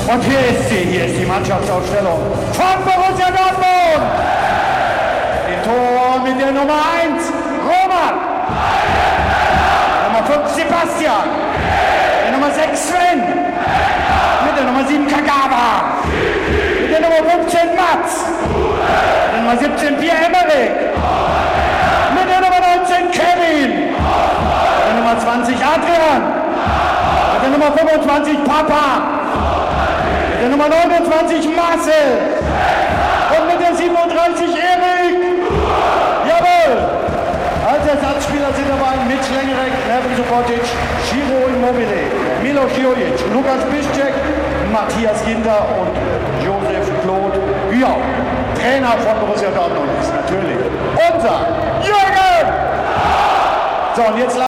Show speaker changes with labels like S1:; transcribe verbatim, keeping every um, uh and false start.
S1: Und hier ist sie, hier ist die Mannschaftsausstellung von Borussia Dortmund. Im Tor mit der Nummer eins, Roman. Nummer fünf, Sebastian. Der Nummer sechs, Sven. Mit der Nummer sieben, Kagawa. Mit der Nummer fünfzehn, Mats. Mit der Nummer siebzehn, Pierre-Emerick. Mit der Nummer neunzehn, Kevin. Mit der Nummer zwanzig, Adrian. Mit der Nummer fünfundzwanzig, Papa. Mit der Nummer neunundzwanzig, Marcel. Und mit der siebenunddreißig, Erik. Jawohl. Als Ersatzspieler sind dabei Mitch Lengerek, Nerven Subotic, Ciro Immobile, Milos Jojic, Lukas Piszczek, Matthias Ginter und Josef Claude Güau. Trainer von Borussia Dortmund ist natürlich unser Jürgen. So, und jetzt